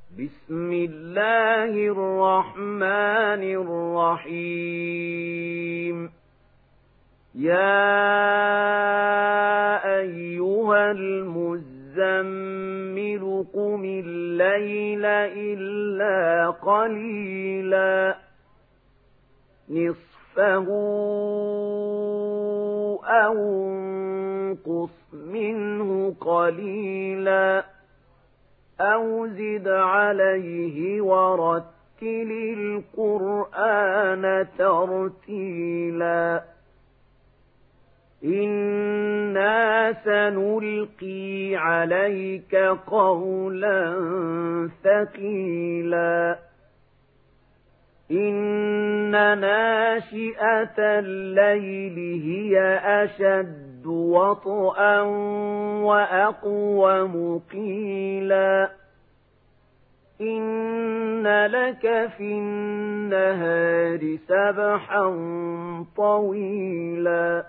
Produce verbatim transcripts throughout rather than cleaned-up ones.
بسم الله الرحمن الرحيم. يا أيها المزمل قم الليل إلا قليلا نصفه أو انقص منه قليلا أو زد عليه ورتل القرآن ترتيلا إنا سنلقي عليك قولا ثقيلا إن ناشئة الليل هي أشد وطئا وأقوم قيلا إن لك في النهار سبحا طويلا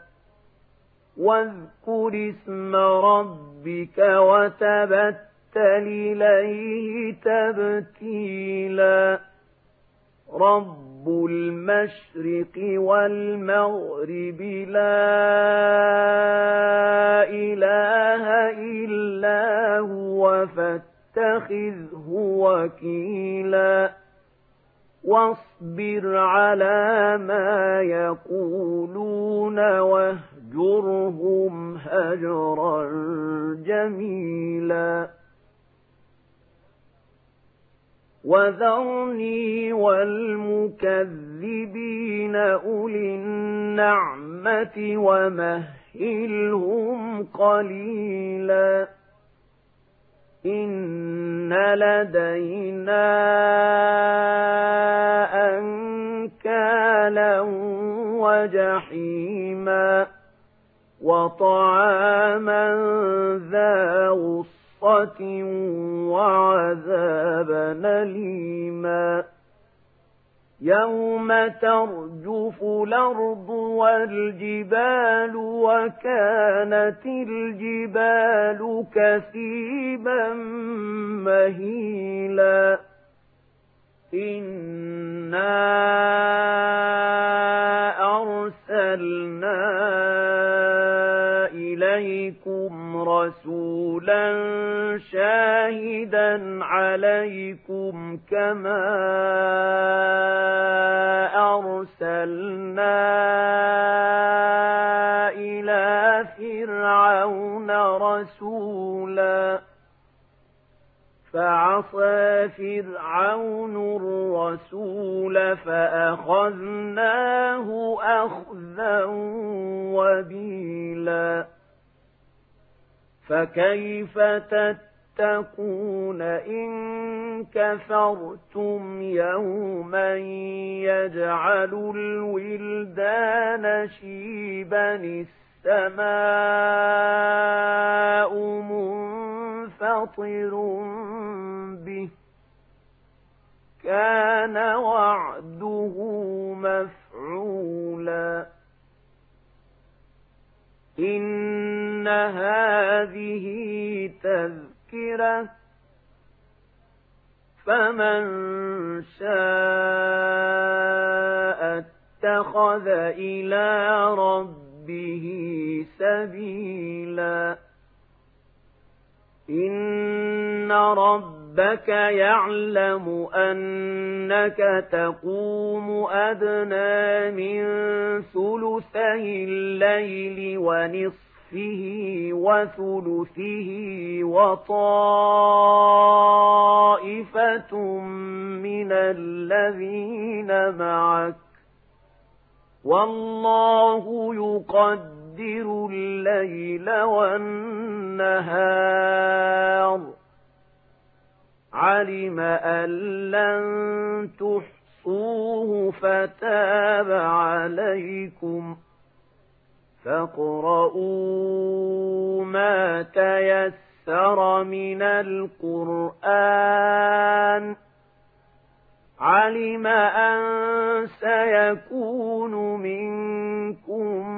واذكر اسم ربك وتبتل إليه تبتيلا رب المشرق والمغرب لا إله إلا هو فاتخذه وكيلا واصبر على ما يقولون واهجرهم هجرا جميلا وذرني والمكذبين أولي النعمة ومهلهم قليلا إن لدينا أنكالا وجحيما وطعاما ذا غصة وعذابا أليما يوم ترجف الأرض والجبال وكانت الجبال كثيبا مهيلا إنا أرسلنا إليكم رسولا شاهدا عليكم كما أرسلنا إلى فرعون رسولا فعصى فرعون الرسول فأخذناه أخذا وبيلا فكيف تتقون إن كفرتم يوما يجعل الولدان شيبا السماء منفطر به كان وعده مفعولا إن هذه تذكرة فمن شاء اتخذ إلى ربه سبيلا إن ربك يعلم أنك تقوم أدنى من ثلثي الليل ونصفه وثلثه وطائفة من الذين معك والله يقدر الليل والنهار علم أن لن تحصوه فتاب عليكم فاقرؤوا ما تيسر من القرآن علم أن سيكون منكم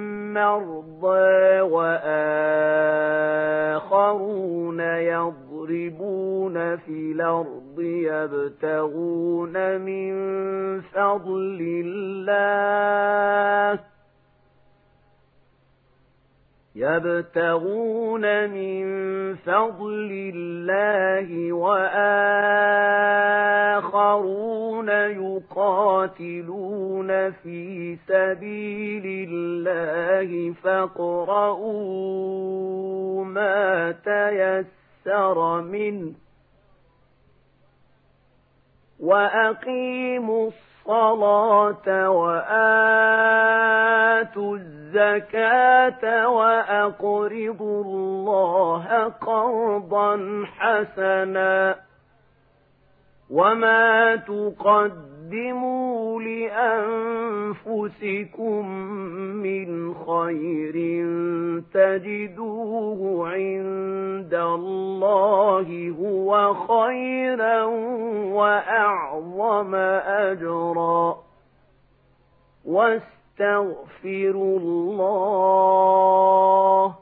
مرضى وآخرون يضربون في الأرض يبتغون من فضل الله يبتغون من فضل الله وآخرون يقاتلون في سبيل الله فاقرؤوا ما تيسر منه وأقيموا الصلاة وآتوا الزكاة وأقرضوا الله قرضا حسنا وما تقدموا لأنفسكم من خير تجدوه عند الله هو خيرا وأعظم أجرا واستغفروا الله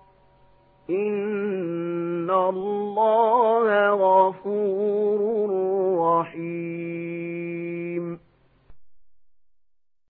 إن الله غفور رحيم